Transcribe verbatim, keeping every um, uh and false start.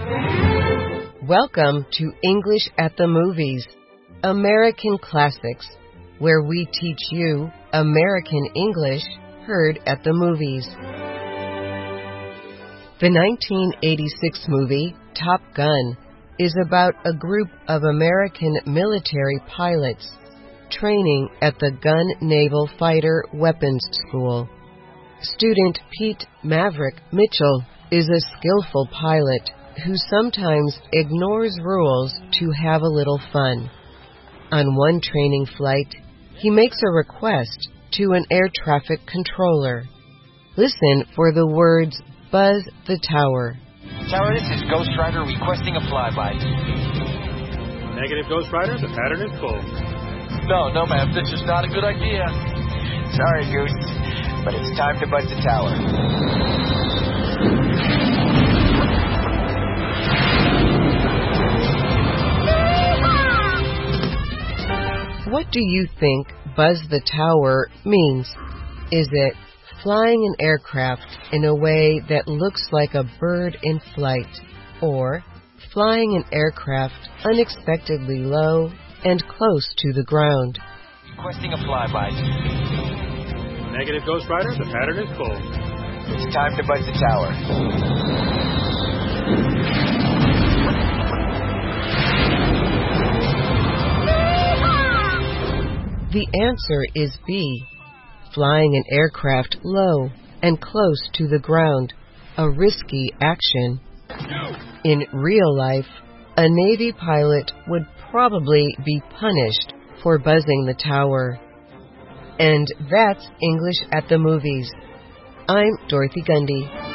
Welcome to English at the Movies, American Classics, where we teach you American English heard at the movies. The nineteen eighty-six movie Top Gun is about a group of American military pilots training at the Gun Naval Fighter Weapons School. Student Pete Maverick Mitchell is a skillful pilot who sometimes ignores rules to have a little fun. On one training flight, he makes a request to an air traffic controller. Listen for the words buzz the tower. Tower, this is Ghost Rider requesting a flyby. Negative, Ghost Rider. The pattern is full. No, no, ma'am. This is not a good idea. Sorry, Goose, but it's time to buzz the tower. What do you think buzz the tower means? Is it flying an aircraft in a way that looks like a bird in flight, or flying an aircraft unexpectedly low and close to the ground? Requesting a flyby. Negative, Ghost Rider. The pattern is full. It's time to buzz the tower. The answer is B, flying an aircraft low and close to the ground, a risky action. In real life, a Navy pilot would probably be punished for buzzing the tower. And that's English at the Movies. I'm Dorothy Gundy.